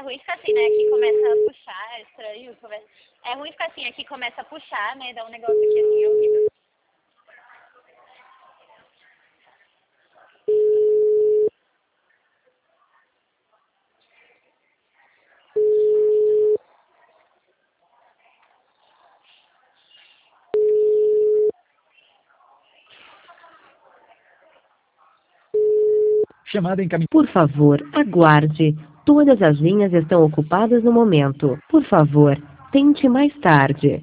É ruim ficar assim, né? Aqui começa a puxar, é estranho. É ruim ficar assim, aqui começa a puxar, né? Dá um negócio aqui assim, horrível. Chamada encaminhada. Por favor, aguarde. Todas as linhas estão ocupadas no momento. Por favor, tente mais tarde.